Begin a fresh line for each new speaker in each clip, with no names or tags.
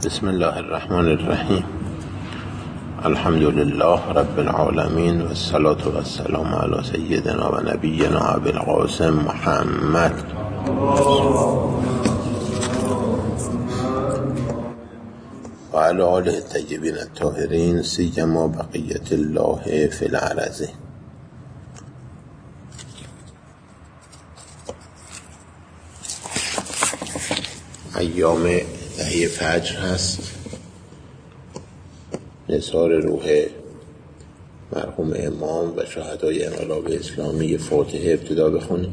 بسم الله الرحمن الرحیم. الحمد لله رب العالمین و الصلاة و السلام علی سیدنا و نبینا ابی القاسم محمد و علی آله الطیبین الطاهرین سیما بقیة الله فی الارض. ایام دهه فجر هست، نثار روح مرحوم امام و شهدای انقلاب اسلامی. فاتحه ابتدا بخونیم.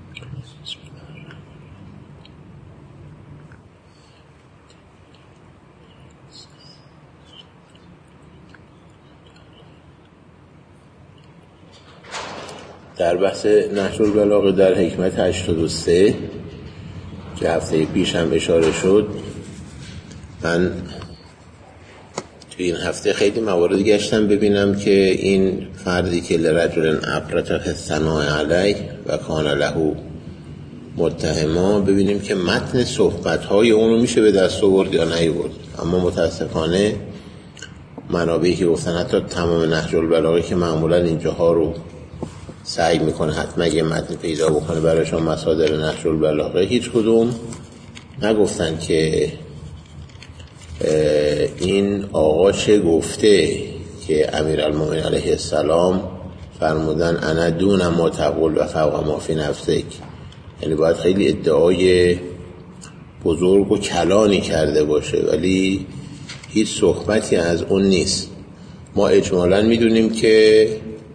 در بحث نهج البلاغه در حکمت 83 که هفته پیش هم اشاره شد، من تو این هفته خیلی موارد گشتم ببینم که این فردی که لرجل ابرت فی الثناء علیه و کان له متهما، ببینیم که متن صحبت‌های اونو میشه به دست آورد یا نیاورد. اما متاسفانه منابعی که گفتن حتی تمام نهج البلاغه که معمولا اینجاها رو سعی میکنه حتما یه متن پیدا بکنه برایشون مصادر نهج البلاغه، هیچ کدوم نگفتن که این آقا چه گفته که امیرالمومنین علیه السلام فرمودن انا دون ما تقول و فوق ما فی نفسک. یعنی باید خیلی ادعای بزرگ و کلانی کرده باشه، ولی هیچ صحبتی از اون نیست. ما اجمالاً میدونیم که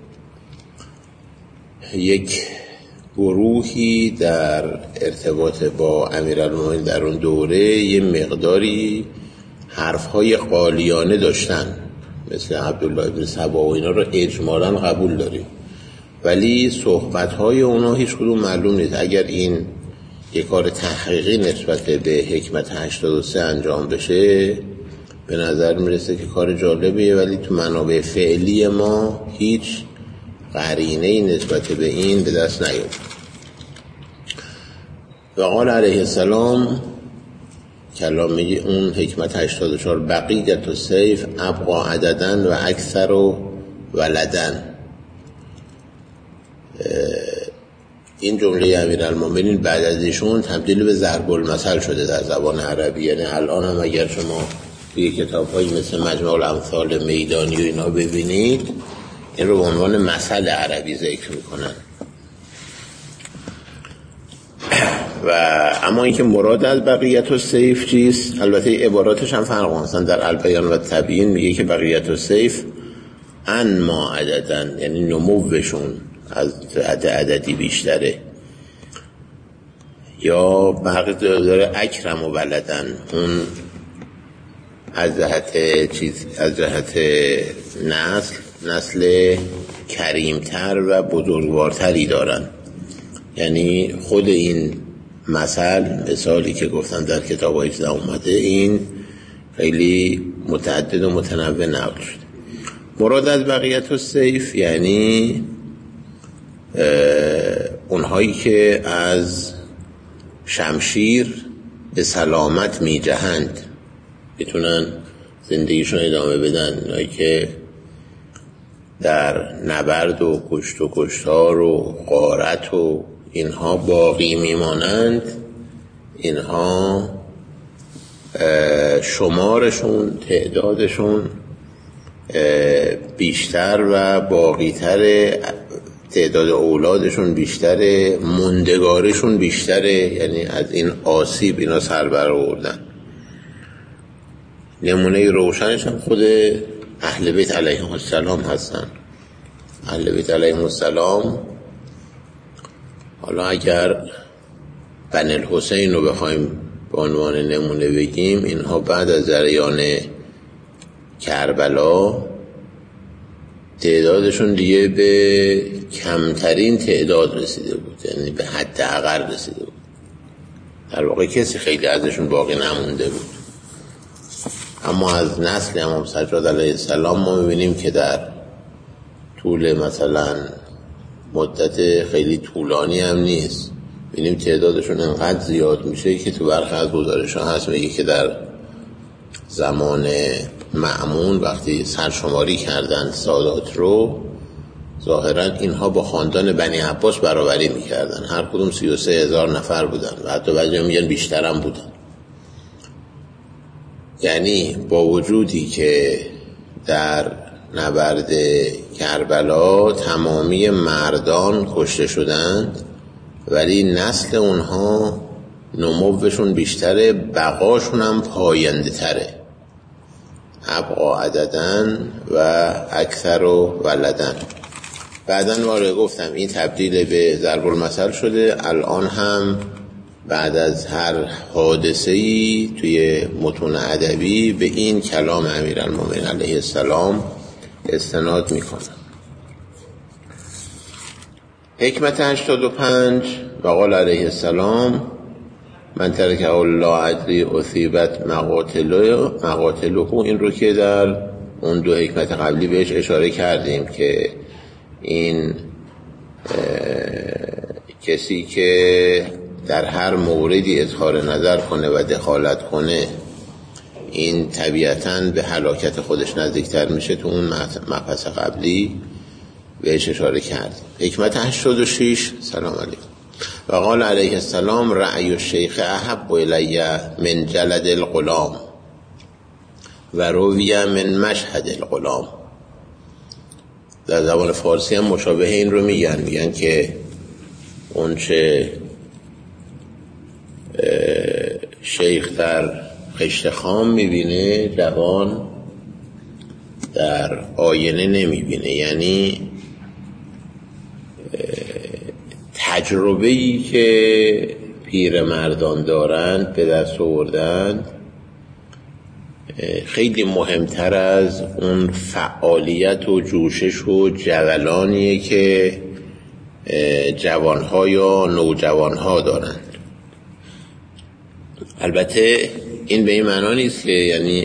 یک گروهی در ارتباط با امیرالمومنین در اون دوره یه مقداری حرفهای قالیانه داشتن، مثل عبدالله ابن سبا و اینا رو اجمالاً قبول داریم، ولی صحبتهای اونا هیچ کدوم معلوم نیست. اگر این یک کار تحقیقی نسبت به حکمت 83 انجام بشه به نظر میرسه که کار جالبیه، ولی تو منابع فعلی ما هیچ قرینه‌ای نسبت به این به دست نیامد. و قال علیه السلام، کلام میگه اون حکمت 84، بقیت السیف ابقا عددن و اکثر و ولدن. این جمله امیرالمومنین بعد از ایشون تبدیل به ضرب المثل شده در زبان عربی. یعنی الان هم اگر شما توی کتاب‌هایی مثل مجموع الامثال میدانی و اینا ببینید، این رو به عنوان مثل عربی ذکر میکنن. و اما اینکه مراد از بقیت السیف چیست، البته عباراتش هم فرق هستن. در البیان و تبیین میگه که بقیت السیف ان ما عددن، یعنی نموشون از عددی بیشتره. یا بقیت داره اکرم و ولدن، اون از جهت نسل کریمتر و بزرگوارتری دارن. یعنی خود این مثالی که گفتم در کتاب های اومده، این خیلی متعدد و متنوع نقل شده. مراد از بقیت السیف یعنی اونهایی که از شمشیر به سلامت می جهند، بتونن زندگیشون ادامه بدن. اونهایی که در نبرد و کشت و کشتار و غارت و اینها باقی میمانند، اینها شمارشون، تعدادشون بیشتر و باقیتر، تعداد اولادشون بیشتره، موندگارشون بیشتره. یعنی از این آسیب اینا سر برآوردن. نمونه روشنش هم خود اهل بیت علیهم السلام هستن. اهل بیت علیهم السلام، حالا اگر بنی الحسین رو بخوایم به عنوان نمونه بگیم، اینها بعد از جریان کربلا تعدادشون دیگه به کمترین تعداد رسیده بود، یعنی به حد اقل رسیده بود. در واقع کسی خیلی ازشون باقی نمونده بود. اما از نسل امام سجاد علیه السلام ما می‌بینیم که در طول مثلا مدت خیلی طولانی هم نیست، ببینیم تعدادشون انقدر زیاد میشه که تو برخی از گزارش‌ها هست میگه که در زمان مأمون وقتی سرشماری کردن سادات رو، ظاهرا اینها با خاندان بنی عباس برابری میکردن، هر کدوم 33,000 نفر بودن و حتی بعضی میگن بیشتر هم بودن. یعنی با وجودی که در نبرد کربلا تمامی مردان کشته شدند، ولی نسل اونها نموشون بیشتره، بقاشون هم پاینده تره، ابقا عددن و اکثر و ولدن. بعدن وارد گفتم این تبدیل به ضرب المثل شده. الان هم بعد از هر حادثه‌ای توی متون ادبی به این کلام امیرالمومنین علیه السلام استناد میکنن. حکمت 85 و قال علیه السلام من ترک الله ادری اصیبت مقاتله. این رو که در اون دو حکمت قبلی بهش اشاره کردیم که این کسی که در هر موردی اظهار نظر کنه و دخالت کنه، این طبیعتاً به هلاکت خودش نزدیکتر میشه. تو اون مبحث قبلی بهش اشاره کرد. حکمت 86 سلام علیکم و قال علیه السلام رأی الشیخ احب الی من جلد الغلام و روی من مشهد الغلام. در زبان فارسی هم مشابه این رو میگن که اون چه شیخ در خشت خام میبینه جوان در آینه نمیبینه. یعنی تجربه‌ای که پیر مردان دارند به دست آوردند خیلی مهمتر از اون فعالیت و جوشش و جولانیه که جوانها یا نوجوانها دارند. البته این به این معنا نیست که یعنی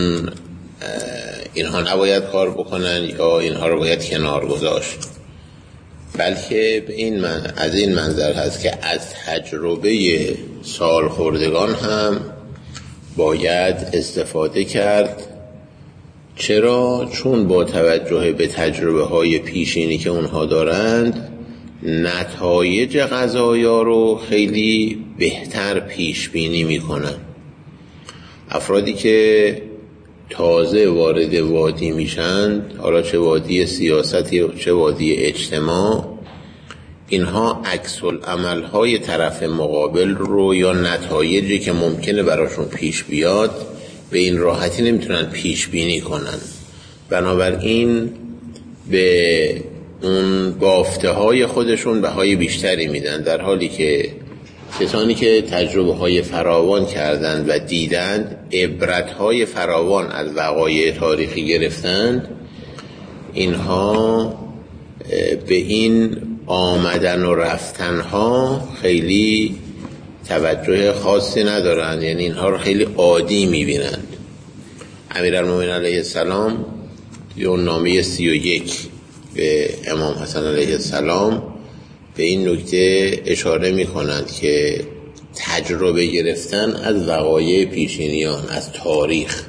اینها نباید کار بکنن یا اینها رو باید کنار گذاشت، بلکه به این از این منظر هست که از تجربه سالخوردگان هم باید استفاده کرد. چرا؟ چون با توجه به تجربه های پیشینی که اونها دارند نتایج قضایا رو خیلی بهتر پیش بینی میکنن. افرادی که تازه وارد وادی میشن، حالا چه وادی سیاستی چه وادی اجتماع، اینها عکس العمل های طرف مقابل رو یا نتایجی که ممکنه براشون پیش بیاد به این راحتی نمیتونن پیش بینی کنن. بنابراین به اون بافته های خودشون بهای بیشتری میدن، در حالی که کسانی که تجربه های فراوان کردند و دیدند، عبرت های فراوان از وقایع تاریخی گرفتند، اینها به این آمدن و رفتن ها خیلی توجه خاصی ندارند، یعنی اینها رو خیلی عادی میبینند. امیرالمومنین علیه السلام یه نامه 31 به امام حسن علیه السلام به این نکته اشاره میکنند که تجربه گرفتن از وقایع پیشینیان، از تاریخ،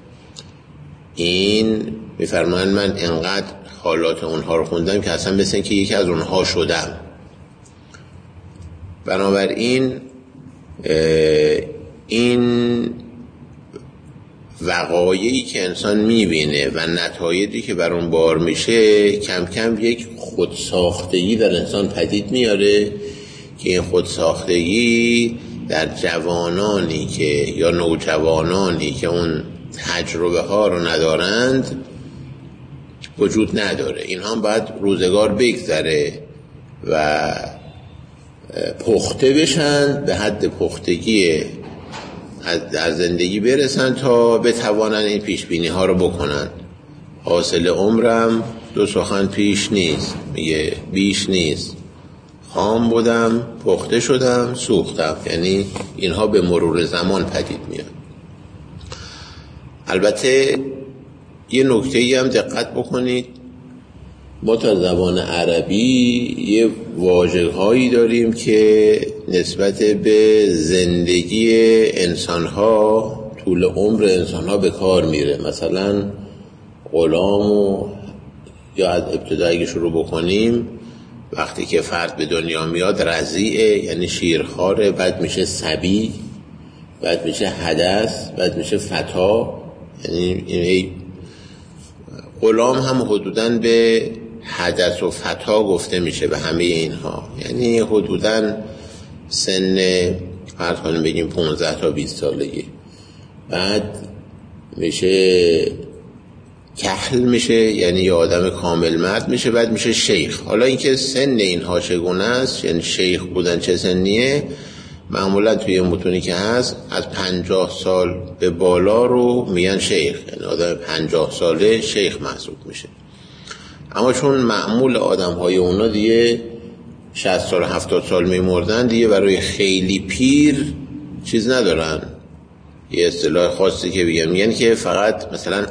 این میفرمایند من انقدر حالات اونها رو خوندم که اصلا مثل که یکی از اونها شدم. بنابراین این وقایعی که انسان میبینه و نتایجی که بر اون بار میشه کم کم یک خودساختگی در انسان پدید میاره که این خودساختگی در جوانانی که یا نوجوانانی که اون تجربه ها رو ندارند وجود نداره. اینها باید روزگار بگذره و پخته بشن، به حد پختگی در زندگی برسن تا بتوانن این پیشبینی ها رو بکنن. حاصل عمرم دو سخن پیش نیست، میگه بیش نیست، خام بودم پخته شدم سوختم. یعنی اینها به مرور زمان پدید میاد. البته یه نکته‌ای هم دقت بکنید، ما تا زبان عربی یه واژه‌هایی داریم که نسبت به زندگی انسان‌ها طول عمر انسان ها به کار میره. مثلا غلام و یا از ابتدا اگه شروع بکنیم، وقتی که فرد به دنیا میاد رضیعه، یعنی شیرخواره، بعد میشه صبی، بعد میشه حدث، بعد میشه فتا. یعنی این غلام هم حدوداً به حدث و فتا گفته میشه به همه اینها. یعنی حدوداً سن فرض کنیم بگیم 15 تا 20 سالگی. بعد میشه کهل میشه، یعنی یه آدم کامل مرد میشه. بعد میشه شیخ. حالا اینکه سن اینها چگونه است، یعنی شیخ بودن چه سنیه، معمولا توی متونی که هست از 50 سال به بالا رو میگن شیخ، یعنی آدم 50 ساله شیخ محسوب میشه. اما چون معمول آدم های اونا دیگه 60 سال 70 سال میمردن، دیگه برای خیلی پیر چیز ندارن، یه اصطلاح خاصی که بگم، میگن که فقط مثلا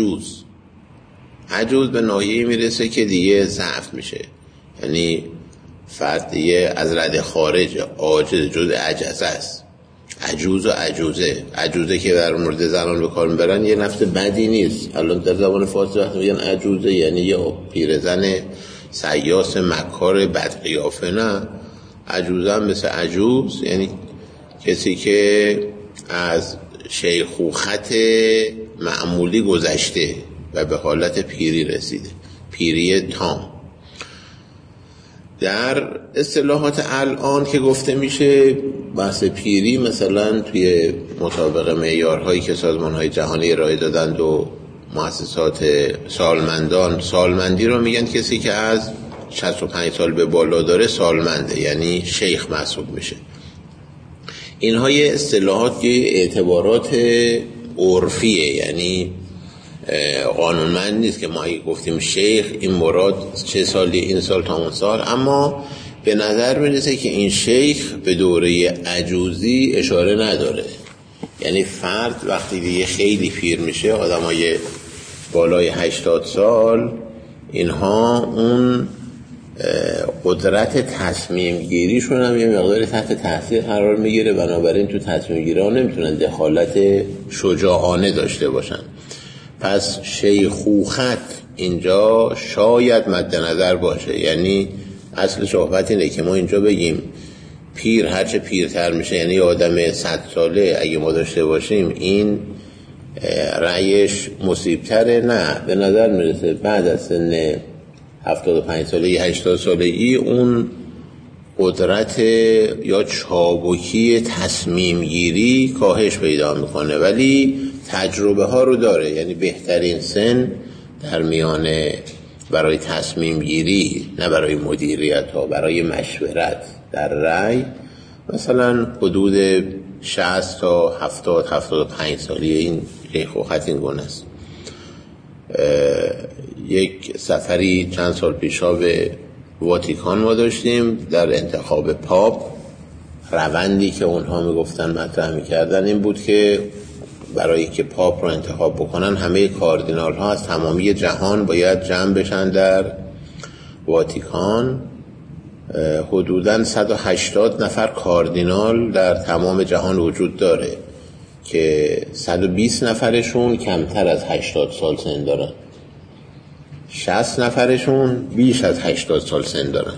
عجوز به ناحیه میرسه که دیگه ضعف میشه، یعنی فرد دیگه از رده خارج، عاجز، جز عجزه است. عجوز و عجوزه که در مورد زنان به کار میبرن یه نفس بدی نیست. الان در زبان فارسی وقتی میگن عجوزه یعنی یه پیرزن سیاس مکار بدقیافه، نه. عجوزه هم مثل عجوز یعنی کسی که از شیخوخت معمولی گذشته و به حالت پیری رسیده، پیری تام. در اصطلاحات الان که گفته میشه بحث پیری، مثلا توی مطابق معیارهایی که سازمان‌های جهانی ارائه دادند و مؤسسات سالمندی رو میگن کسی که از 65 سال به بالا داره سالمنده، یعنی شیخ محسوب میشه. اینها یه اصطلاحات که اعتبارات عرفیه، یعنی قانونمند نیست که ما گفتیم شیخ این مراد چه سالی، این سال تا اون سال. اما به نظر میرسه که این شیخ به دوره عجوزی اشاره نداره. یعنی فرد وقتی دیگه خیلی پیر میشه، آدمای بالای 80 سال، اینها اون قدرت تصمیم گیریشون هم یه مقداری تحت تاثیر قرار میگیره، بنابراین تو تصمیم گیری ها نمیتونن دخالت شجاعانه داشته باشن. پس شیخوخت اینجا شاید مد نظر باشه. یعنی اصل صحبت اینه که ما اینجا بگیم پیر هرچه پیرتر میشه، یعنی آدم 100 ساله اگه ما داشته باشیم این رأیش مصیبتره. نه، به نظر میرسه بعد از سن 75 سالگی 80 سالگی اون قدرت یا چابکی تصمیم گیری کاهش پیدا میکنه، ولی تجربه ها رو داره. یعنی بهترین سن در میانه برای تصمیم گیری، نه برای مدیریت ها، برای مشورت در رأی، مثلا حدود 60 تا 70-75 سالی این شیخوخت این گونه است. یک سفری چند سال پیشا به واتیکان ما داشتیم. در انتخاب پاپ روندی که اونها میگفتن مطرح میکردن این بود که برای که پاپ رو انتخاب بکنن همه کاردینال ها از تمامی جهان باید جمع بشن در واتیکان. حدوداً 180 نفر کاردینال در تمام جهان وجود داره که 120 نفرشون کمتر از 80 سال سن دارن، 60 نفرشون بیش از 80 سال سن دارن.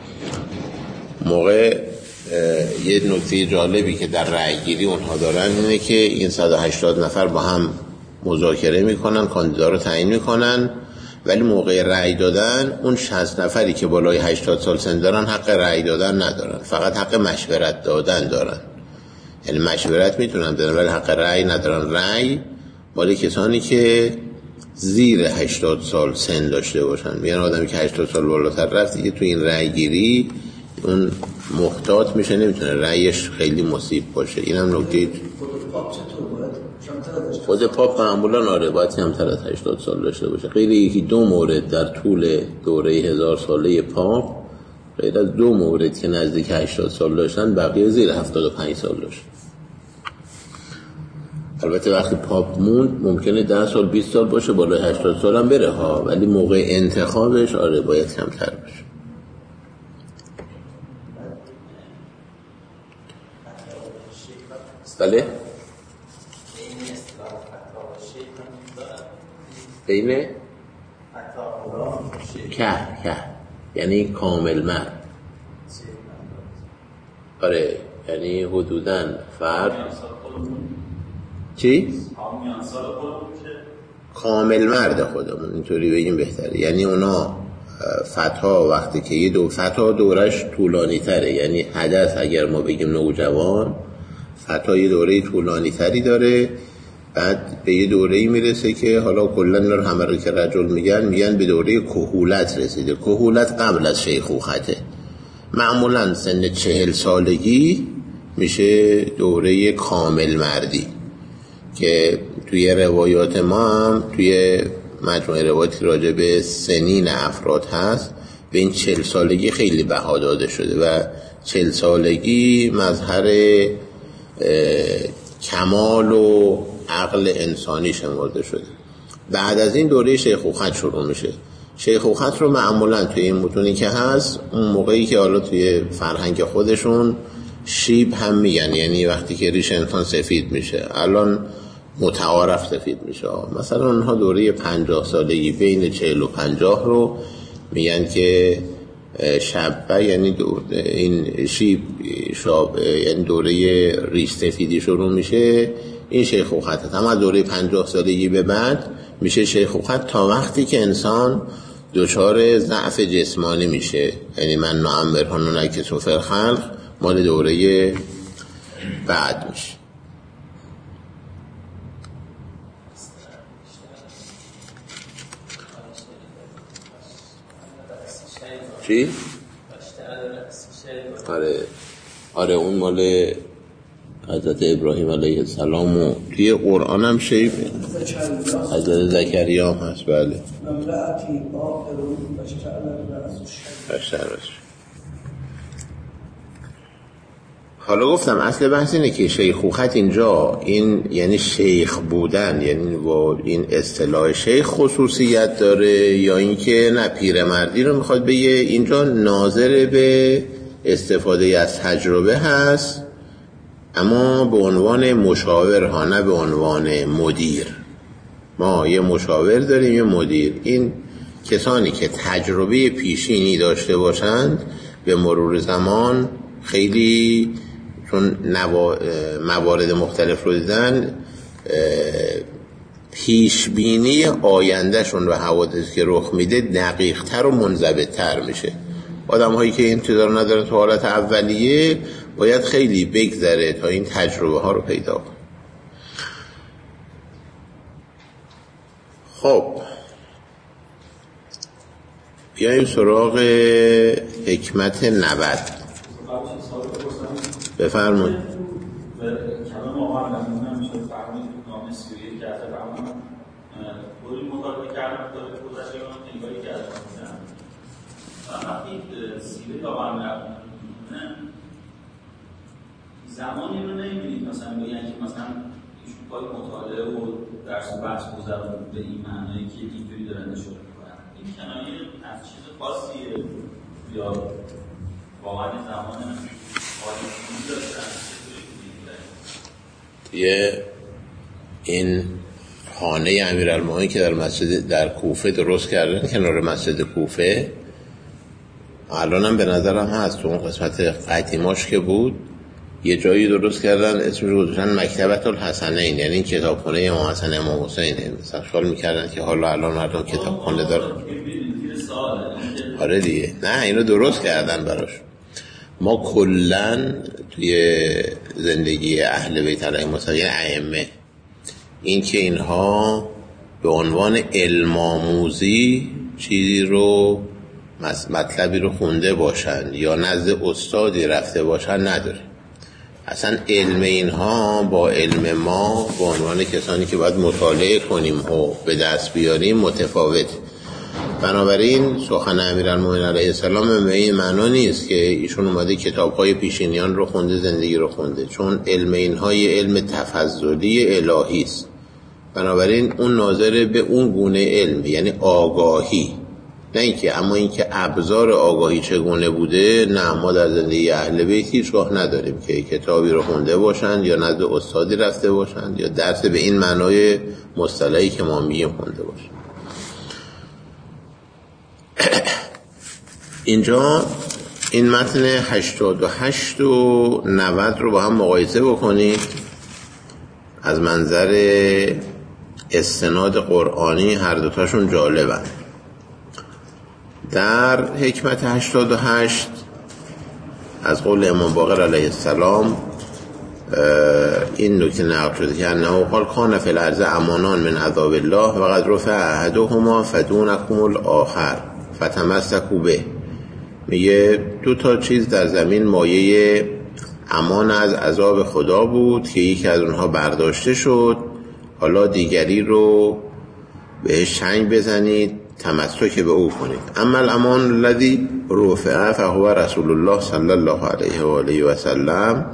موقع یه نکته جالبی که در رأی گیری اونها دارن اینه که این 180 نفر با هم مذاکره میکنن، کاندیدا رو تعیین میکنن، ولی موقع رأی دادن اون 60 نفری که بالای 80 سال سن دارن حق رأی دادن ندارن، فقط حق مشورت دادن دارن. یعنی مشورت میتونن بدن ولی حق رأی ندارن. رأی مال کسانی که زیر 80 سال سن داشته باشن. میگن آدمی که 80 سال بالاتر رفت دیگه تو این رأی گیری اون محتاط میشه، نمیتونه رأیش خیلی مصیب باشه. اینم نکته. خود پاپ معمولا باید کمتر از 80 سال داشته باشه. غیر یکی 2 مورد در طول دوره 1000 ساله پاپ، غیر از 2 مورد که نزدیک 80 سال داشتن، بقیه زیر 75 سال داشتن. البته وقتی پاپ موند ممکنه 10 سال 20 سال باشه، بالای 80 سال هم بره ها، ولی موقع انتخابش باید کمتر باشه. بله؟ بین که یعنی کامل مرد. آره یعنی حدوداً فرد چی؟ کامل مرد خودمون اینطوری بگیم بهتره. یعنی اونا فتح وقتی که یه فتح دورش طولانی تره، یعنی حدث اگر ما بگیم نوجوان، فتح یه دوره طولانی تری داره، بعد به یه دوره‌ای میرسه که حالا کلا همه رو که رجل میگن به دوره کهولت رسیده. کهولت قبل از شیخوخته، معمولا سن 40 سالگی میشه دوره کامل مردی که توی روایات ما هم توی مجموعه روایاتی راجع به سنین افراد هست، به این 40 سالگی خیلی بها داده شده و 40 سالگی مظهر کمال و عقل انسانی شمرده شده. بعد از این دوره شیخوخت شروع میشه. شیخوخت رو معمولا توی این متونی که هست اون موقعی که حالا توی فرهنگ خودشون شیب هم میگن، یعنی وقتی که ریش انسان سفید میشه، الان متعارف سفید میشه. مثلا اونها دوره 50 سالگی بین 40 و 50 رو میگن که شبه، یعنی این شاب یعنی دوره ریش سفیدی شروع میشه. این شیخوخت هم از دوره 50 سالگی به بعد میشه شیخوخت تا وقتی که انسان دچار ضعف جسمانی میشه، یعنی من نعمرهن نکسو فی الخلق مال دوره بعد میشه. چی؟ آره اون مال حضرت ابراهیم علیه السلام و توی قرآن هم شیب حضرت زکریا هم هست. بله حالا گفتم اصل بحث اینه که شیخوخت اینجا این یعنی شیخ بودن، یعنی با این اصطلاح شیخ خصوصیت داره یا اینکه نه پیرمردی رو میخواد بگه. اینجا ناظر به استفاده از تجربه هست، اما به عنوان مشاور ها، نه به عنوان مدیر. ما یه مشاور داریم یه مدیر. این کسانی که تجربه پیشینی داشته باشند به مرور زمان خیلی چون موارد مختلف رو دیدن، پیشبینی آیندهشون و حوادثی که رخ میده دقیق تر و منضبط تر میشه. آدم هایی که انتظار ندارن تو حالت اولیه باید خیلی بگذره تا این تجربه ها رو پیدا کنه. خب بیاییم سراغ حکمت 90. بفرمایید.
کلام آقا نمونه میشه فرمایید نام سوریه که از فرمان بوری مطالعه کردم داره گذشته من نگاهی کردم وقتی سیره آقا نمونه زمانی رو نمیبینید مثلا بگن که مثلا ایشون پای مطالعه و درس و بحث گذرون به این معنایی که اینجوری دارن نشون میکنن. این کنایه از چیز خاصیه یا واقعا زمان خاصی داشتن؟
یه این خانه امیرالمومنین که در مسجد در کوفه درست کردن کنار مسجد کوفه، الان هم به نظرم هست، اون قسمت قدیماش که بود یه جایی درست کردن اسمش رو گذاشتن مکتبة الحسنین، یعنی کتابخانه امام حسن امام حسین. مثلا خیال میکردن که حالا الان مردم کتابخانه دارن. آره دیگه، نه اینو درست کردن براش. ما کلن توی زندگی اهل بیت علیهم السلام ائمه این که اینها به عنوان علم آموزی چیزی رو مطلبی رو خونده باشن یا نزد استادی رفته باشن نداره. اصلا علم اینها با علم ما به عنوان کسانی که باید مطالعه کنیم و به دست بیاریم متفاوت. بنابراین سخن امیرالمومنین علیه السلام به این معنا نیست که ایشون اومده کتاب‌های پیشینیان رو خونده، زندگی رو خونده، چون علم اینها یه علم تفضلی الهی است. بنابراین اون ناظر به اون گونه علم، یعنی آگاهی، نه اینکه اما اینکه ابزار آگاهی چگونه بوده، نه، ما در زندگی اهل بیت هیچگاه نداریم که کتابی رو خونده باشند یا نزد استادی رفته باشند یا درس به این معنای مصطلحی که ما میگیم خونده باشند. اینجا این متن 88 و 90 رو با هم مقایسه بکنید. از منظر استناد قرآنی هر دوتاشون جالبن. در حکمت 88 از قول امام باقر علیه السلام این نکته نقل شده که انه قال کان فی الارض امانان من عذاب الله و قد رفع احدهما فدونکم الاخر فتمسکوا به. میگه دو تا چیز در زمین مایه امان از عذاب خدا بود که یکی از اونها برداشته شد، حالا دیگری رو بهش چنگ بزنید، تمسک به او کنید. اما الامان الذی رفع فهو رسول الله صلی الله علیه و آله و سلم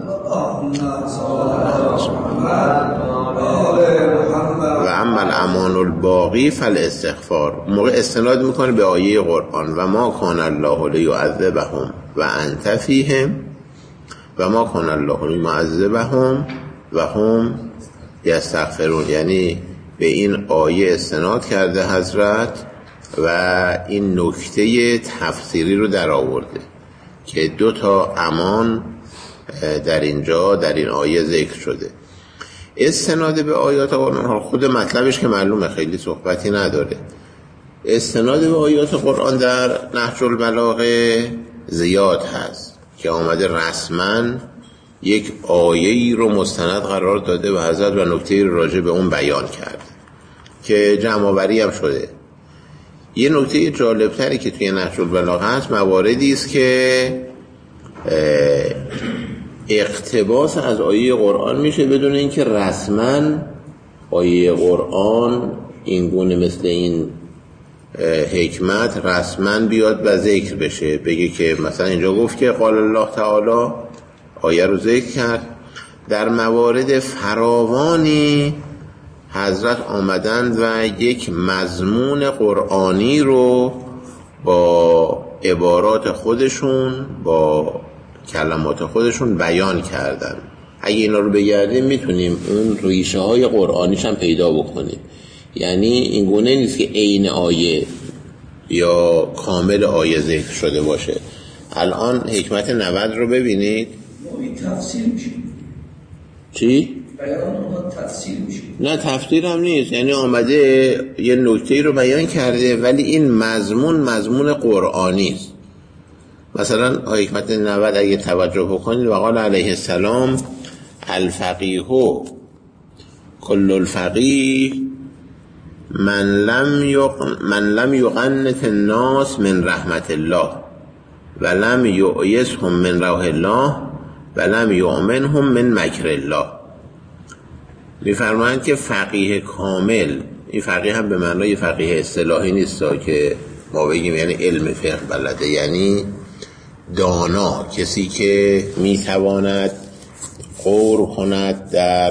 و اما الامان الباقی فالاستغفار. موقع استناد میکنه به آیه قرآن و ما کان الله لیعذبهم و انت فیهم و ما کان الله لیعذبهم و هم یستغفرون. یعنی به این آیه استناد کرده حضرت و این نکته تفسیری رو در آورده که دو تا امان در اینجا در این آیه ذکر شده. استناد به آیات قرآن خود مطلبش که معلومه خیلی صحبتی نداره. استناد به آیات قرآن در نهج البلاغه زیاد هست که آمده رسما یک آیه‌ای رو مستند قرار داده و حضرت و نکته راجع به اون بیان کرد که جمع‌آوری هم شده. یه نکته جالبتری که توی نهج البلاغه هست مواردی است که اقتباس از آیه قرآن میشه بدون اینکه رسما آیه قرآن این گونه مثل این حکمت رسما بیاد و ذکر بشه، بگه که مثلا اینجا گفت که قال الله تعالی، آیه رو ذکر کرد. در موارد فراوانی حضرت آمدند و یک مضمون قرآنی رو با عبارات خودشون با کلمات خودشون بیان کردن. اگه اینا رو بگردیم میتونیم اون ریشه های قرآنیش هم پیدا بکنیم. یعنی این گونه نیست که عین آیه یا کامل آیه ذکر شده باشه. الان حکمت 90 رو ببینید.
تفسیر میشه.
چی؟
بیان اونها تفسیر میشه.
نه تفسیر هم نیست، یعنی آمده یه نکته رو بیان کرده ولی این مضمون قرآنی است. مثلا حکمت 90 اگه توجه بکنید وقال علیه السلام الفقیه کل الفقیه من لم یقنط الناس من رحمت الله و لم یؤیسهم من روح الله و لم یؤمنهم من مکر الله. میفرمایند که فقیه کامل، این فقیه هم به معنای فقیه اصطلاحی نیست که ما بگیم یعنی علم فقه بلده، یعنی دانا، کسی که میتواند غور کند در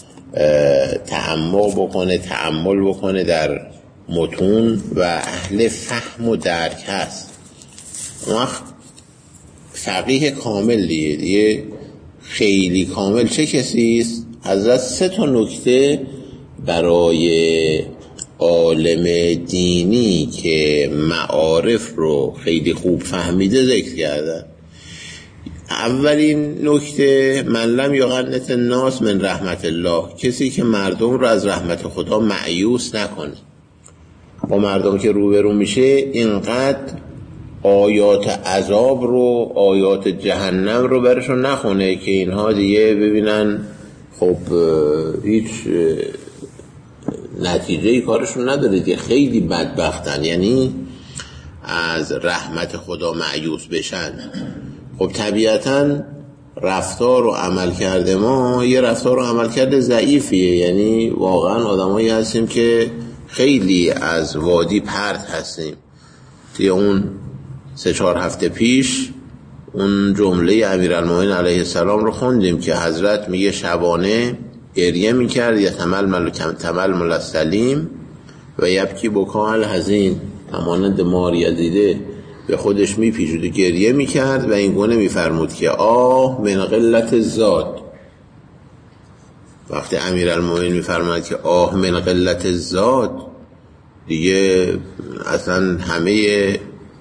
تأمل بکنه در متون و اهل فهم و درک هست. فقیه کامل دیگه خیلی کامل چه کسی است؟ حضرت 3 تا نکته برای عالم دینی که معارف رو خیلی خوب فهمیده ذکر کردن. اولین نکته من لم یقنط الناس من رحمت الله، کسی که مردم رو از رحمت خدا مایوس نکنه. با مردم که روبرو میشه اینقدر آیات عذاب رو، آیات جهنم رو برشون نخونه که اینها دیگه ببینن خب هیچ نتیجه کارشون نداره دیگه، خیلی بدبختن، یعنی از رحمت خدا مایوس بشن. خب طبیعتاً رفتار و عمل کرده ما یه رفتار و عمل کرده ضعیفیه، یعنی واقعا آدمایی هستیم که خیلی از وادی پرت هستیم. توی اون 3-4 هفته پیش اون جمله امیرالمومنین علیه السلام رو خوندیم که حضرت میگه شبانه گریه میکرد یا تململ السلیم و یبکی بکا الحزین، همانند مار یزیده به خودش میپیچید و گریه میکرد و این گونه میفرمود که آه من قلت الزاد. وقتی امیرالمومنین میفرماد که آه من قلت الزاد، دیگه اصلا همه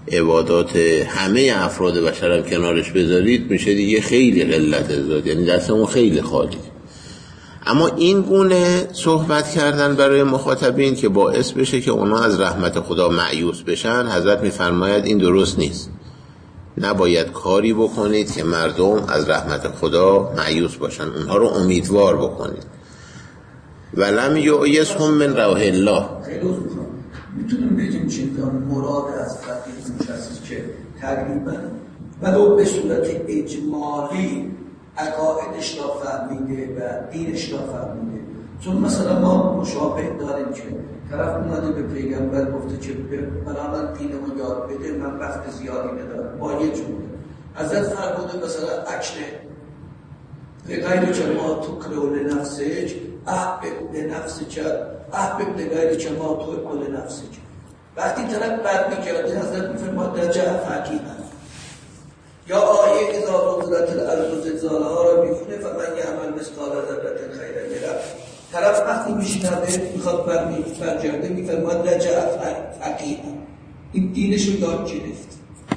عبادات همه افراد بشر هم کنارش بذارید میشه دیگه خیلی قلت زاد، یعنی دستمون خیلی خالی. اما این گونه صحبت کردن برای مخاطبین که باعث بشه که اونا از رحمت خدا مایوس بشن، حضرت میفرماید این درست نیست. نباید کاری بکنید که مردم از رحمت خدا مایوس باشن، اونها رو امیدوار بکنید. ولم یعیسهم من روح الله.
میتونم بگیم چیزی مراد از فقیه مشخص که تقریبا ولو به صورت اجمالی عقایدش را فهمیده و دینش را فهمیده. چون مثلا ما مشابه داریم که طرف اومده به پیغمبر گفته که برای من دینمو یاد بده، من وقت زیادی ندارم، با یه جمله حضرت فرموده مثلا اکنه لغیر چما تکره لنفسک احبب لنفسک احبب لغیر چما تکره لنفسک. وقتی طرف بد میکرده حضرت میفرماد رجع فقیها. یا آیه اذا بزرت الارض زلزالها را میخونه فمن یعمل مثقال ذره خیرا یره. طرف وقتی میشنوه میخواد برگرده میفرماد رجع فقیها. این دینش رو یاد گرفت.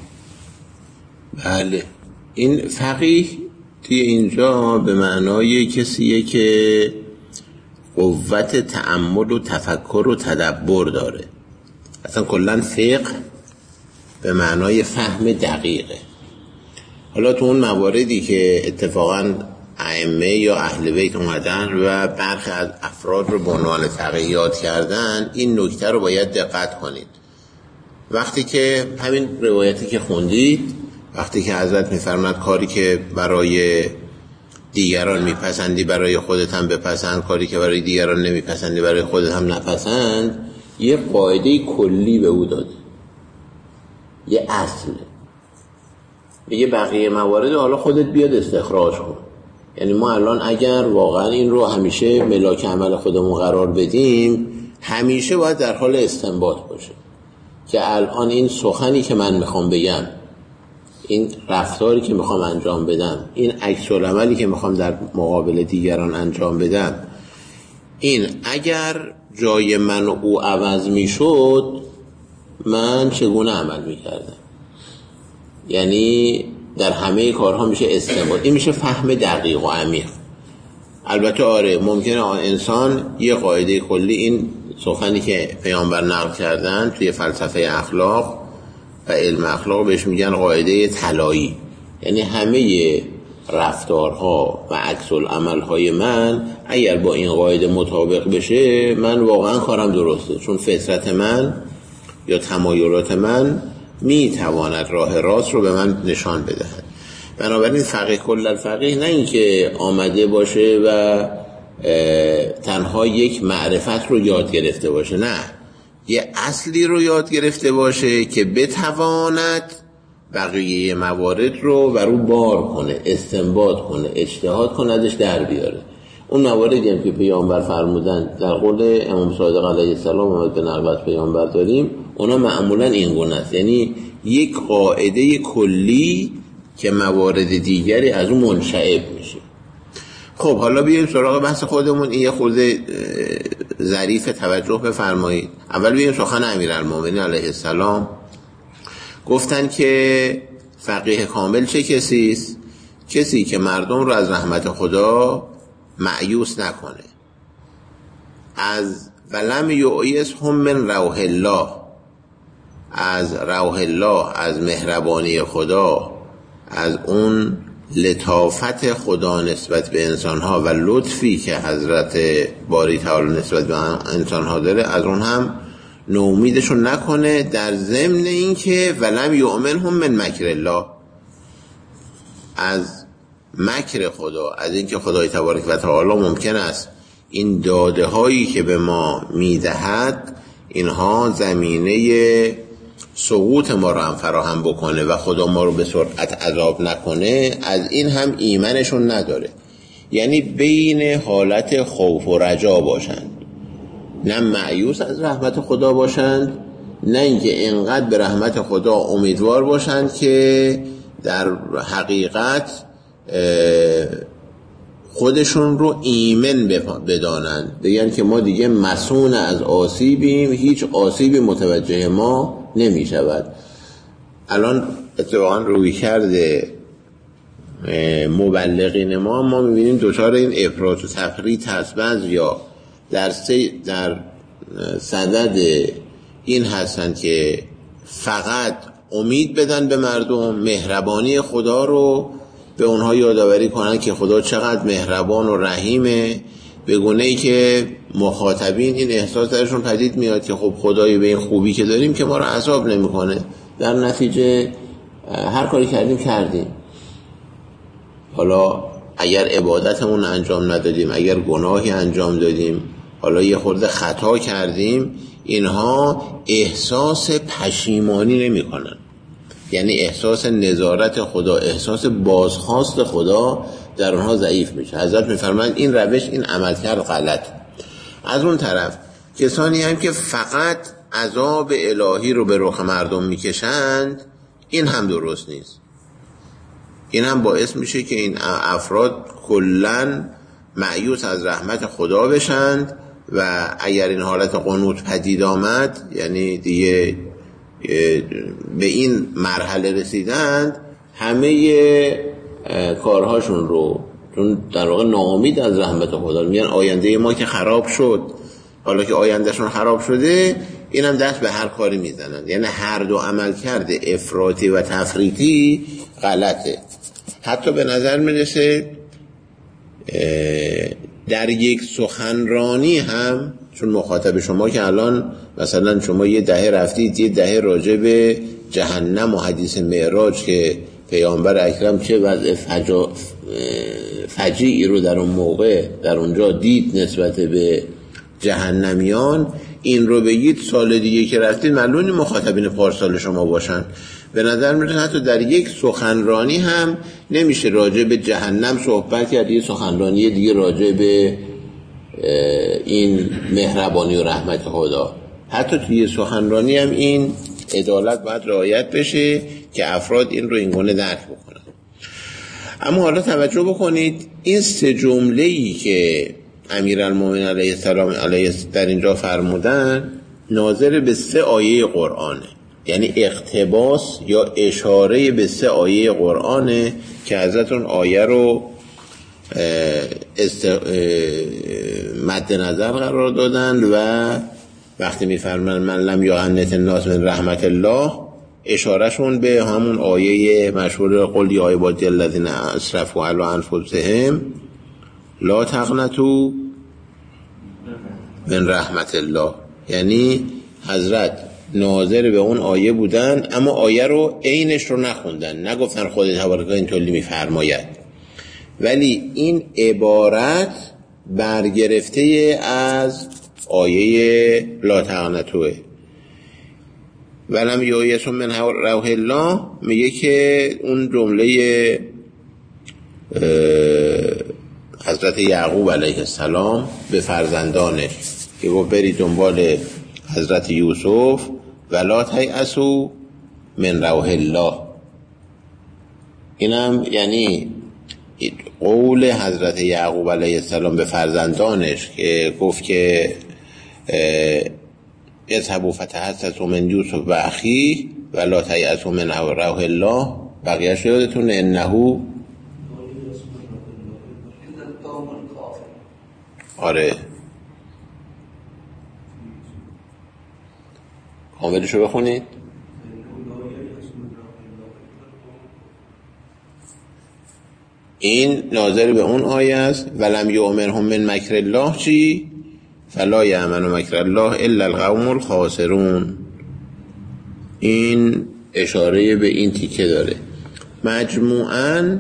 بله، این فقیه توی اینجا به معنای کسیه که قوت تأمل و تفکر و تدبر داره. اصلا کلن فقه به معنای فهم دقیقه. حالا تو اون مواردی که اتفاقا ائمه یا اهل بیت اومدن و برخی از افراد رو به عنوان فقیه یاد کردن، این نکته رو باید دقت کنید. وقتی که همین روایتی که خوندید، وقتی که حضرت میفرماد کاری که برای دیگران میپسندی برای خودت هم بپسند، کاری که برای دیگران نمیپسندی برای خودت هم نپسند، یه قاعده کلی به او داده، یه اصله. میگه بقیه موارد حالا خودت بیاد استخراج کن. یعنی ما الان اگر واقعا این رو همیشه ملاک عمل خودمون قرار بدیم، همیشه باید در حال استنباط باشه که الان این سخنی که من میخوام بگم، این رفتاری که میخوام انجام بدم، این عکس العملی که میخوام در مقابل دیگران انجام بدم، این اگر جای من و او عوض میشد من چگونه عمل میکردم. یعنی در همه کارها میشه استنباط. این میشه فهم دقیق و عمیق. البته آره ممکنه انسان یه قاعده کلی، این سخنی که پیامبر نقل کردن توی فلسفه اخلاق و علم اخلاق بهش میگن قاعده طلایی، یعنی همه رفتارها و عکس العملهای من اگر با این قاعده مطابق بشه من واقعا کارم درسته، چون فطرت من یا تمایلات من میتواند راه راست رو به من نشان بدهد. بنابراین فقیه کل الفقیه نه اینکه آمده باشه و تنها یک معرفت رو یاد گرفته باشه، نه، یه اصلی رو یاد گرفته باشه که بتواند بقیه موارد رو بر او بار کنه، استنباط کنه، اجتهاد کنه، ازش در بیاره. اون مواردی هم که پیامبر فرمودن در قول امام صادق علیه السلام اومد به نقل از پیامبر داریم، اونا معمولا این گونه است، یعنی یک قاعده کلی که موارد دیگری از اون منشعب میشه. خب حالا بیایم سراغ بحث خودمون. این یه خورده ظریف، توجه بفرمایید. اول بیایم سخن امیرالمومنین علیه السلام. گفتن که فقیه کامل چه کسی است؟ کسی که مردم رو از رحمت خدا مایوس نکنه. از ولم یعیسهم من روح الله، از روح الله، از مهربانی خدا، از اون لطافت خدا نسبت به انسانها و لطفی که حضرت باری تعالی نسبت به انسانها داره، از اون هم نومیدشون نکنه. در ضمن این که ولم یؤمنهم من مکر الله، از مکر خدا، از این که خدای تبارک و تعالی ممکن است این داده هایی که به ما میدهد اینها زمینه سقوط ما رو هم فراهم بکنه و خدا ما رو به سرعت عذاب نکنه، از این هم ایمنشون نداره. یعنی بین حالت خوف و رجا باشند، نه مایوس از رحمت خدا باشند، نه اینکه اینقدر به رحمت خدا امیدوار باشند که در حقیقت خودشون رو ایمن بدانند، بگن که ما دیگه مسئول از آسیبیم، هیچ آسیبی متوجه ما نمی شود. الان اتفاقا روی کرده مبلغین ما میبینیم دوچار این افراط و تفریط هست. بعضیا در صدد این هستند که فقط امید بدن به مردم، مهربانی خدا رو به اونها یادآوری کنن که خدا چقدر مهربان و رحیمه، به گونه‌ای که مخاطبین این احساس درشون پدید میاد که خب خدایی به این خوبی که داریم که ما رو عذاب نمیکنه، در نتیجه هر کاری کردیم. حالا اگر عبادتمون انجام ندادیم، اگر گناهی انجام دادیم، حالا یه خورده خطا کردیم، اینها احساس پشیمانی نمی کنن. یعنی احساس نظارت خدا، احساس بازخواست خدا در اونها ضعیف میشه. حضرت میفرمایند این روش، این عملکرد غلط. از اون طرف کسانی هم که فقط عذاب الهی رو به رخ مردم میکشند، این هم درست نیست. این هم باعث میشه که این افراد کلن مایوس از رحمت خدا بشند و اگر این حالت قنوط پدید آمد، یعنی دیگه به این مرحله رسیدند، همه کارهاشون رو، چون در واقع ناامید از رحمت خدا، میگن آینده ما که خراب شد، حالا که آیندهشون خراب شده این هم دست به هر کاری میزنند. یعنی هر دو عمل کرده افراطی و تفریطی غلطه. حتی به نظر میرسه در یک سخنرانی هم، چون مخاطب شما که الان مثلا شما یه دهه رفتید، یه دهه راجع به جهنم و حدیث معراج که پیامبر اکرم چه وضع فجیعی رو در اون موقع در اونجا دید نسبت به جهنمیان، این رو بگید سال دیگه که رفتید معلومه مخاطبین پارسال شما باشن. به نظر میاد حتی در یک سخنرانی هم نمیشه راجع به جهنم صحبت کرد، یه سخنرانی دیگه راجع به این مهربانی و رحمت خدا. حتی توی سخنرانی هم این عدالت باید رعایت بشه که افراد این رو این گونه درک بکنن. اما حالا توجه بکنید، این سه جمله‌ای که امیرالمومنین علیه السلام در اینجا فرمودن ناظر به 3 آیه قرآنه، یعنی اقتباس یا اشاره به 3 آیه قرآنه که حضرت اون آیه رو مد نظر قرار دادن و وقتی میفرمان من لم یعنت الناس من رحمت الله، اشارهشون به همون آیه مشهور قل یا عبادی الذین اسرفوا علی انفسهم لا تقنطوا من رحمت الله. یعنی حضرت ناظر به اون آیه بودن اما آیه رو عینش رو نخوندن، نگفتن خود تبارک اینطوری میفرماید، ولی این عبارت برگرفته از آیه لا تقنطوا. ولم یئس من روح الله میگه که اون جمله حضرت یعقوب علیه السلام به فرزندانش که گفت برید دنبال حضرت یوسف ولا تیأسوا من روح الله، اینم یعنی قول حضرت یعقوب علیه السلام به فرزندانش که گفت که اذهبوا فتحسسوا من یوسف و اخیه ولا تیأسوا من روح الله. بقیه‌اش یادتونه انه آره کاملشو بخونید. این ناظر به اون آیه است ولم یؤمنهم من مکر الله چی؟ فلا یأمن مکر الله الا القوم الخاسرون. این اشاره به این تیکه داره. مجموعاً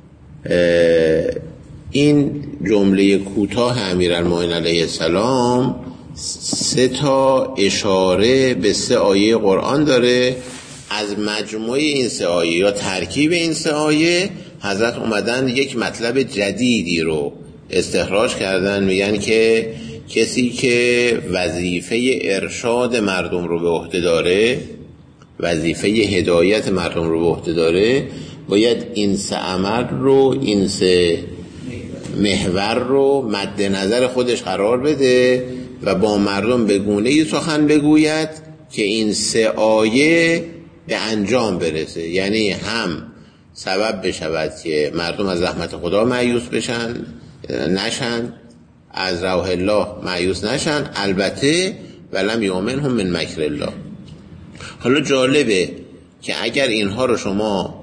این جمله کوتاه امیرالمومنین علیه السلام 3 اشاره به 3 آیه قرآن داره. از مجموعه این 3 آیه یا ترکیب این 3 آیه حضرت اومدن یک مطلب جدیدی رو استخراج کردن. میگن که کسی که وظیفه ارشاد مردم رو به عهده داره، وظیفه هدایت مردم رو به عهده داره، باید این 3 عمل رو، این 3 محور رو مد نظر خودش قرار بده و با مردم به گونه‌ای سخن بگوید که این 3 آیه به انجام برسه، یعنی هم سبب بشود که مردم از رحمت خدا مایوس نشن، از روح الله مایوس نشن، البته ولم یؤمنهم من مکر الله. حالا جالبه که اگر اینها رو شما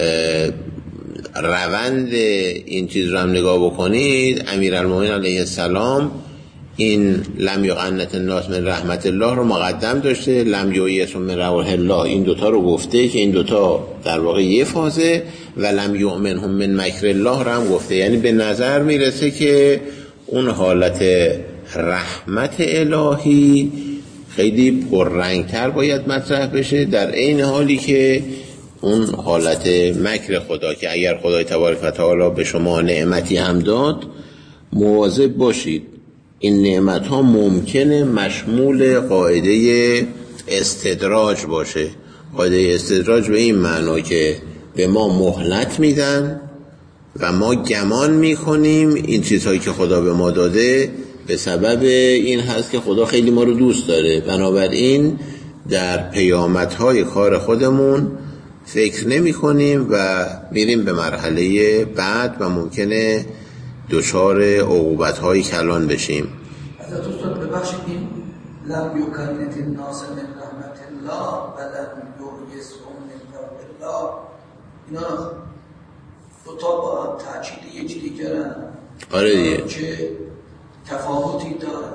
روند این چیز رو هم نگاه بکنید، امیرالمومنین علیه السلام این لم یقنط الناس من رحمت الله رو مقدم داشته، لم یئس من روح الله این دوتا رو گفته که این دوتا در واقع یه فازه، و لم یؤمنهم من مکر الله رو هم گفته. یعنی به نظر میرسه که اون حالت رحمت الهی خیلی پررنگتر باید مطرح بشه، در عین حالی که اون حالت مکر خدا، که اگر خدای تبارک و تعالی به شما نعمتی هم داد مواظب باشید، این نعمت ها ممکنه مشمول قاعده استدراج باشه. قاعده استدراج به این معنا که به ما مهلت میدن و ما گمان میکنیم این چیزهایی که خدا به ما داده به سبب این هست که خدا خیلی ما رو دوست داره، بنابراین در پیامدهای کار خودمون فکر نمی کنیم و میریم به مرحله بعد و ممکنه دچار عقوبت‌های کلان بشیم.
حضرت استاد ببخشید، این لم یکنت الناس من رحمت الله و لم یئسهم من روح الله، اینا دو تا با تأکید یکی دیگرن.
آره دیگه.
چه تفاوتی دارن؟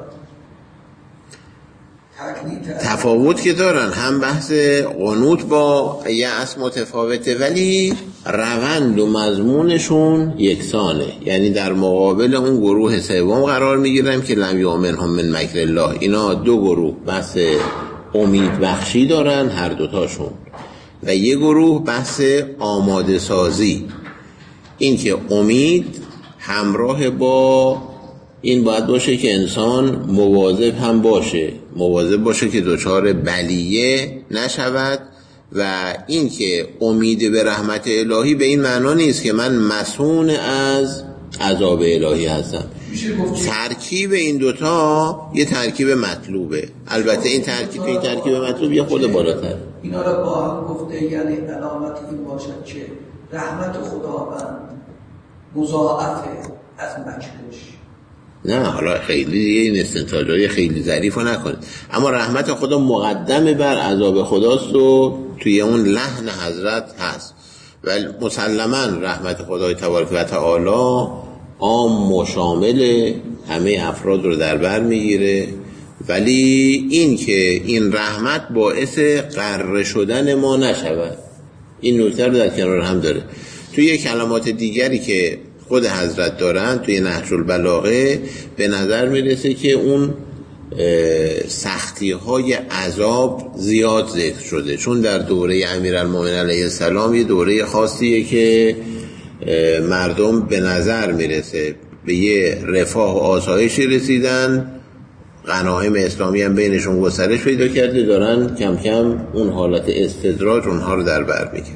تفاوت که دارن، هم بحث قنوت با یأس متفاوته ولی روند و مضمونشون یکسانه، یعنی در مقابل اون گروه سوم قرار میگیرن که لم یؤمنهم من مکر الله. اینا دو گروه بحث امید بخشی دارن هر دوتاشون، و یه گروه بحث آماده سازی، این که امید همراه با این باید باشه که انسان مواظب هم باشه، مواظب باشه که دچار بلیه نشود، و این که امید به رحمت الهی به این معنا نیست که من مسئول از عذاب الهی هستم. ترکیب این دوتا یه ترکیب مطلوبه، البته این ترکیب مطلوب یه خود بالاتر.
اینا رو با هم گفته، یعنی علامت این باشد که رحمت خداوند مضاعفه از مکرش.
نه حالا خیلی این استنتاجای خیلی ظریف رو نکنید، اما رحمت خدا مقدم بر عذاب خداست و توی اون لحن حضرت هست، و مسلما رحمت خدای تبارک و تعالی عام و شامل همه افراد رو در بر میگیره، ولی این که این رحمت باعث غره شدن ما نشود، این نکته رو در کنار هم داره. توی کلمات دیگری که خود حضرت دارن توی نهج البلاغه به نظر میرسه که اون سختی های عذاب زیاد ذکر شده، چون در دوره امیرالمومنین علیه السلام یه دوره خاصیه که مردم به نظر میرسه به یه رفاه و آسایشی رسیدن، غنایم اسلامی هم بینشون گسترش پیدا کرده، دارن کم کم اون حالت استدراج اونها رو در بر میگیره.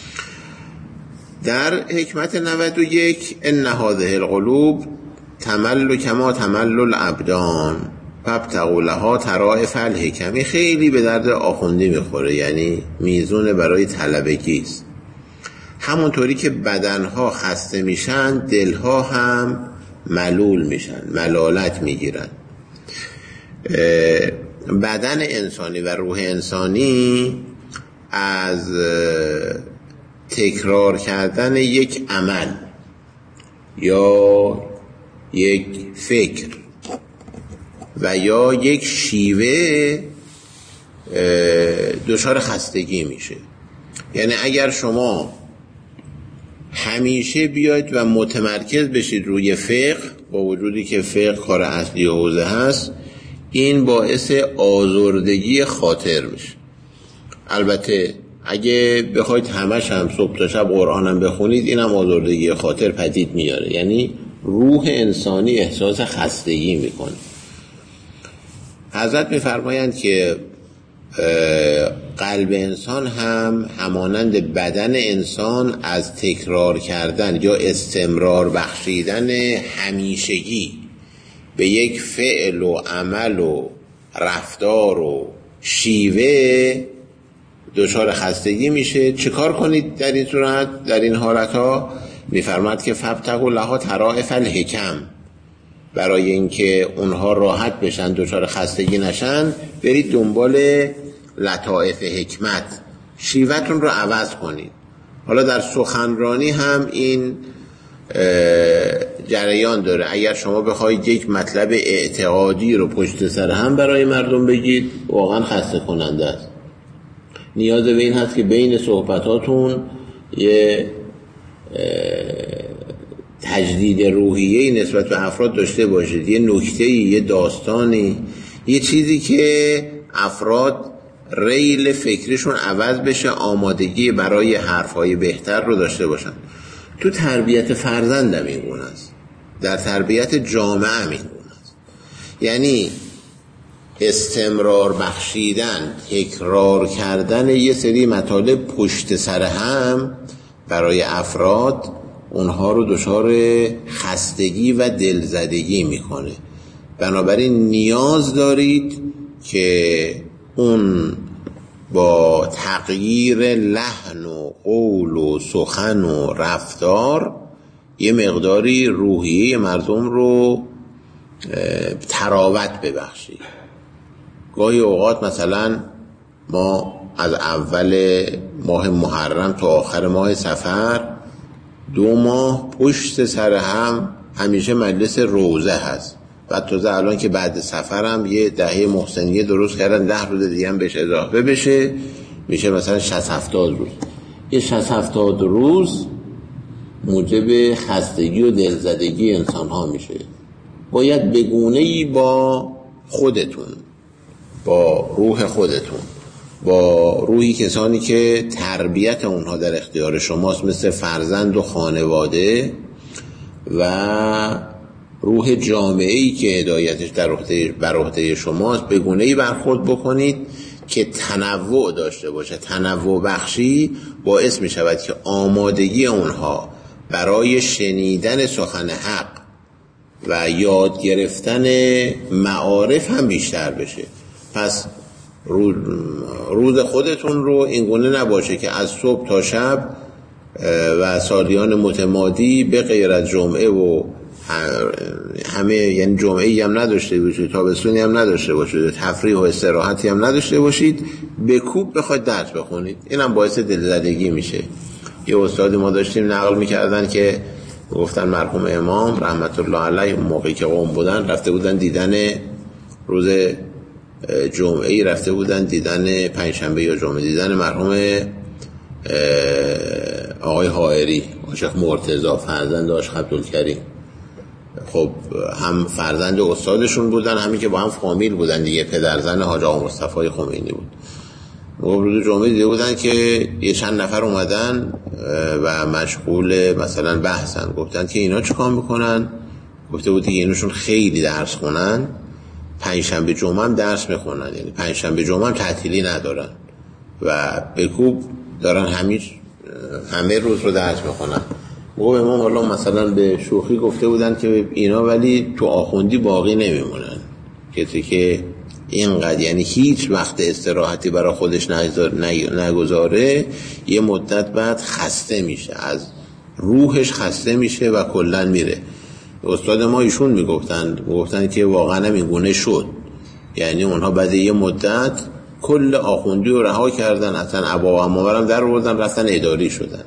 در حکمت 91 ان هذه القلوب تمل کما تمل الابدان فابتغوا لها طرائف الحکم. خیلی به درد آخوندی میخوره، یعنی میزون برای طلبگی است. همونطوری که بدنها خسته میشن دلها هم ملول میشن، ملالت میگیرن. بدن انسانی و روح انسانی از تکرار کردن یک عمل یا یک فکر و یا یک شیوه دچار خستگی میشه. یعنی اگر شما همیشه بیاید و متمرکز بشید روی فقه، با وجودی که فقه کار اصلی حوزه هست، این باعث آزردگی خاطر میشه. البته اگه بخواید همش هم صبح تا شب قرآن هم بخونید، این هم آزردگی خاطر پدید میاره، یعنی روح انسانی احساس خستگی میکنه. حضرت میفرمایند که قلب انسان هم همانند بدن انسان از تکرار کردن یا استمرار بخشیدن همیشگی به یک فعل و عمل و رفتار و شیوه دچار خستگی میشه. چه کار کنید در این صورت، در این حالتها؟ میفرماد که فابتغوا لها طرائف الحکم، برای اینکه اونها راحت بشن، دچار خستگی نشن، برید دنبال لطائف حکمت، شیوهتون رو عوض کنید. حالا در سخنرانی هم این جریان داره. اگر شما بخواید یک مطلب اعتقادی رو پشت سر هم برای مردم بگید، واقعا خسته کننده است. نیاز به این هست که بین صحبتاتون یه تجدید روحیه نسبت به افراد داشته باشید، یه نکته‌ای، یه داستانی، یه چیزی که افراد ریل فکرشون عوض بشه، آمادگی برای حرفهای بهتر رو داشته باشن. تو تربیت فرزندم این گونه است، در تربیت جامعه هم این گونه است. یعنی استمرار بخشیدن، تکرار کردن یه سری مطالب پشت سر هم برای افراد اونها رو دچار خستگی و دلزدگی میکنه. بنابراین نیاز دارید که اون با تغییر لحن و قول و سخن و رفتار یه مقداری روحیه مردم رو تراوت ببخشید. گاهی اوقات مثلا ما از اول ماه محرم تا آخر ماه صفر 2 ماه پشت سر هم همیشه مجلس روزه هست. بعد تازه الان که بعد سفر هم یه دهه محسنیه درست کردن، 10 روز دیگه هم بهش اضافه بشه، میشه مثلا 60-70 روز. یه 60-70 روز موجب خستگی و دلزدگی انسان ها میشه. باید بگونه‌ای با خودتون، با روح خودتون، با روحی کسانی که تربیت اونها در اختیار شماست، مثل فرزند و خانواده و روح جامعه‌ای که هدایتش بر عهده شماست، به گونه‌ای برخورد بکنید که تنوع داشته باشه. تنوع بخشی باعث می شود که آمادگی اونها برای شنیدن سخن حق و یاد گرفتن معارف هم بیشتر بشه. پس روز خودتون رو این گونه نباشه که از صبح تا شب و سالیان متمادی به غیر از جمعه و همه، یعنی جمعه‌ای هم نداشته باشید، تابستونی هم نداشته باشید، تفریح و استراحتی هم نداشته باشید، به کوب بخواید درس بخونید. اینم باعث دلزدگی میشه. یه استاد ما داشتیم نقل میکردن که گفتن مرحوم امام رحمت الله علیه اون موقعی که قوم بودن رفته بودن دیدن روز جمعه‌ای، رفته بودن دیدن پنجشنبه یا جمعه دیدن مرحوم آقای حائری، شیخ مرتضی فرزند آشق عبدالکریم. خب هم فرزند استادشون بودن، همین که با هم فامیل بودن دیگه، پدرزن حاج آقا مصطفی خمینی بود. روز جمعه دیده بودن که یه چند نفر اومدن و مشغول مثلا بحثن. گفتن که اینا چیکار میکنن؟ گفته بود که ایناشون خیلی درس خونن، پنجشنبه جمعه هم درس میخونن، یعنی پنجشنبه جمعه هم تعطیلی ندارن و به کوب دارن همه روز رو درس میخونن. موقع امام حالا مثلا به شوخی گفته بودن که اینا ولی تو آخوندی باقی نمیمونن، کسی که اینقدر یعنی هیچ وقت استراحتی برای خودش نگذاره، یه مدت بعد خسته میشه، از روحش خسته میشه و کلن میره. استاد ما ایشون میگفتن که واقعا این گونه شد. یعنی اونها بعد یه مدت کل آخوندی رو رها کردن، اصلا ابا و عمامرم در آوردن، رفتن اداری شدن.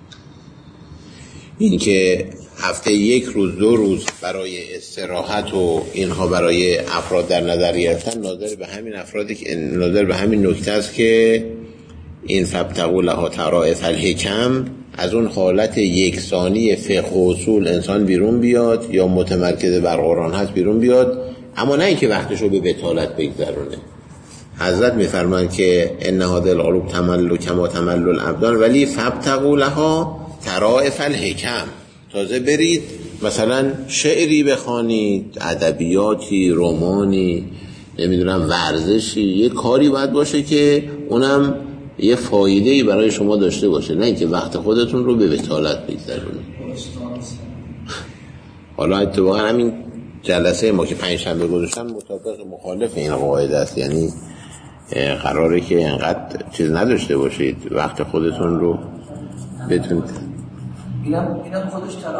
این که هفته 1 روز 2 روز برای استراحت و اینها برای افراد در نظر گرفتن، ناظر به همین افرادی که ناظر به همین نکته است که این فابتغوا لها طرائف الحکم، از اون حالت یکسانی فقه و اصول انسان بیرون بیاد یا متمرکز بر قرآن هست بیرون بیاد، اما نه اینکه وقتشو به بتالت بگذرونه. حضرت میفرمایند که ان هذه القلوب تمل کما تمل الابدان، ولی فابتغوا لها طرائف الحکم. تازه برید مثلا شعری بخوانید، ادبیاتی، رمانی، نمیدونم ورزشی، یه کاری باید باشه که اونم یه فایده‌ای برای شما داشته باشه، نه اینکه وقت خودتون رو به بتالت بگذرونید. حالا اتفاقا همین جلسه ما که پنجشنبه گذاشتن مطابق مخالف این قاعده است. یعنی قراره که انقدر چیز نداشته باشید، وقت خودتون رو بتونید.
اینم خودش